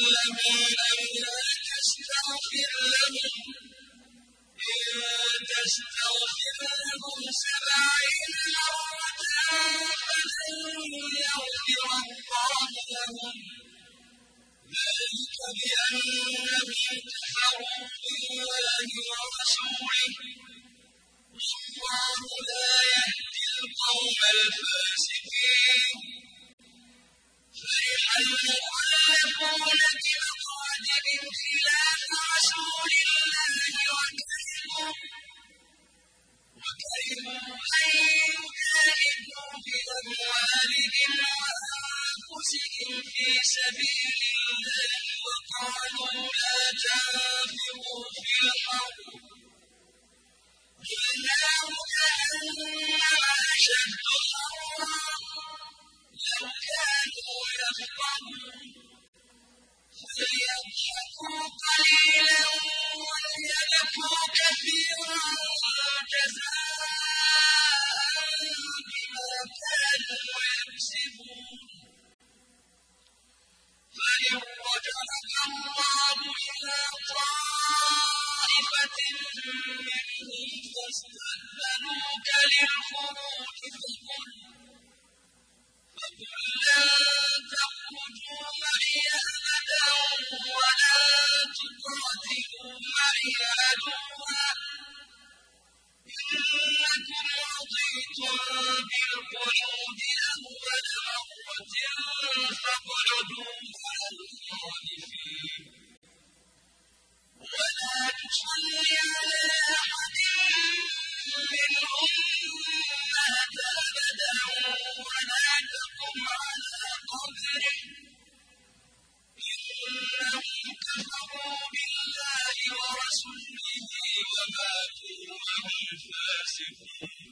لهم أم لا تستغفر لهم إن تستغفر لهم 70 مرة فلن يغفر الله لهم ذلك بأنهم كفروا بالله ورسوله والله لا يهدي القوم الفاسقين فرح المخلفون بمقعدهم خلاف رسول الله وكرهوا أن يجاهدوا بأموالهم وأنفسهم في سبيل الله وقالوا لا تنفروا في الحرب قل نار جهنم أشد حرا لو كانوا يفقهون فليضحكوا قليلا وليبكوا كثيرا جزاء بما كانوا يكسبون فإن رجعك الله إلى طائفة منهم فاستأذنوك للخروج فقل لن تخرجوا معي أبدا ولن تقاتلوا معي عدوا إنكم رضيتم بالقعود أول مرة فاقعدوا مع الخالفين ولا تصل على أحد منهم مات أبدا ولا تقم على قبره إنهم كفروا بالله ورسوله وماتوا وهم فاسقون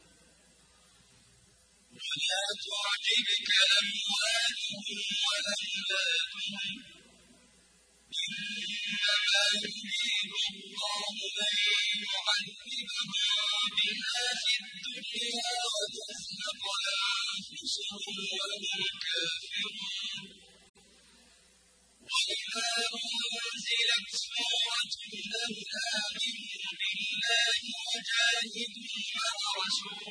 ولا تعجبك أموالهم وأولادهم إنما يريد الله أن يعذبهم بها في الدنيا وتزهق أنفسهم وهم كافرون وإذا أنزلت سورة أن آمنوا بالله وجاهدوا مع رسوله